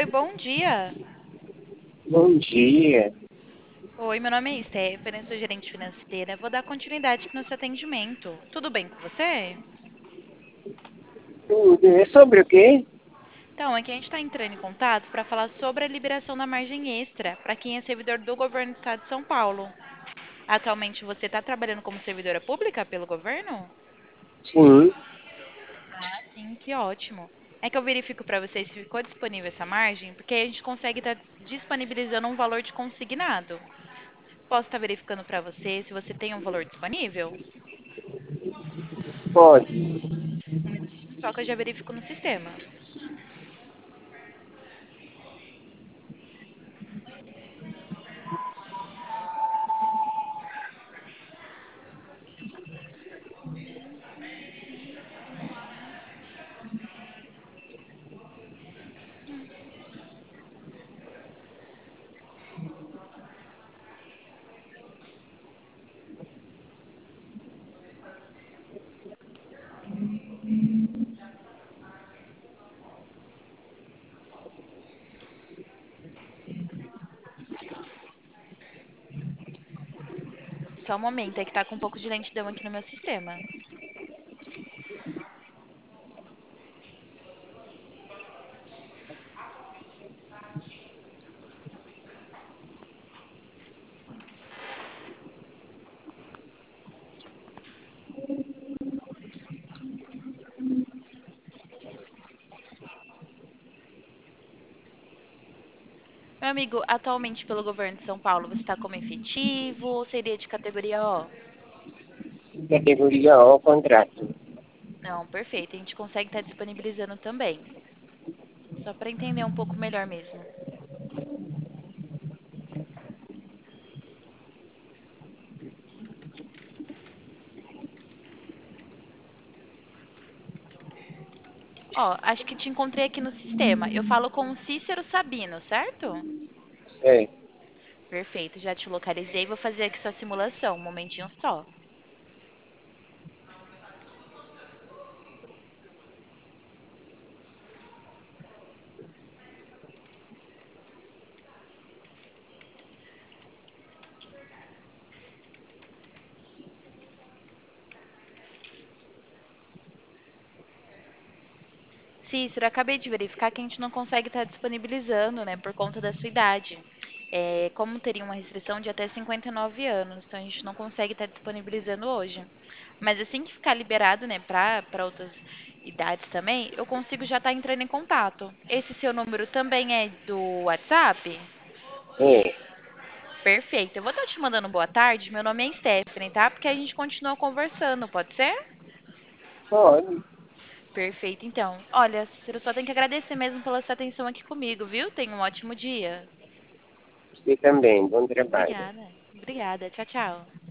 Oi, bom dia. Bom dia. Oi, meu nome é Stephanie, sou gerente financeira. Vou dar continuidade aqui no seu atendimento. Tudo bem com você? Tudo. É sobre o quê? Então, aqui a gente está entrando em contato para falar sobre a liberação da margem extra para quem é servidor do governo do estado de São Paulo. Atualmente você está trabalhando como servidora pública pelo governo? Sim, Ah, sim, que ótimo. É que eu verifico para você se ficou disponível essa margem, porque aí a gente consegue estar disponibilizando um valor de consignado. Posso estar verificando para você se você tem um valor disponível? pode. Um minutinho só que eu já verifico no sistema. Só um momento, é que tá com um pouco de lentidão aqui no meu sistema. Meu amigo, atualmente pelo governo de São Paulo, você está como efetivo ou seria de categoria O? Categoria O, contrato. Não, perfeito. A gente consegue estar disponibilizando também. Só para entender um pouco melhor mesmo. Ó, acho que te encontrei aqui no sistema. Eu falo com o Cícero Sabino, certo? É. Perfeito, já te localizei. Vou fazer aqui sua simulação. Um momentinho só. Cícero, acabei de verificar que a gente não consegue estar disponibilizando, né, por conta da sua idade. É, como teria uma restrição de até 59 anos, então a gente não consegue estar disponibilizando hoje. Mas assim que ficar liberado, né, para outras idades também, eu consigo já estar entrando em contato. Esse seu número também é do WhatsApp? É. Perfeito. Eu vou estar te mandando boa tarde. Meu nome é Stephanie, tá? Porque a gente continua conversando, pode ser? Pode. Perfeito, então. Olha, Cícero, só tenho que agradecer mesmo pela sua atenção aqui comigo, viu? Tenha um ótimo dia. Você também. Bom trabalho. Obrigada. Obrigada. Tchau, tchau.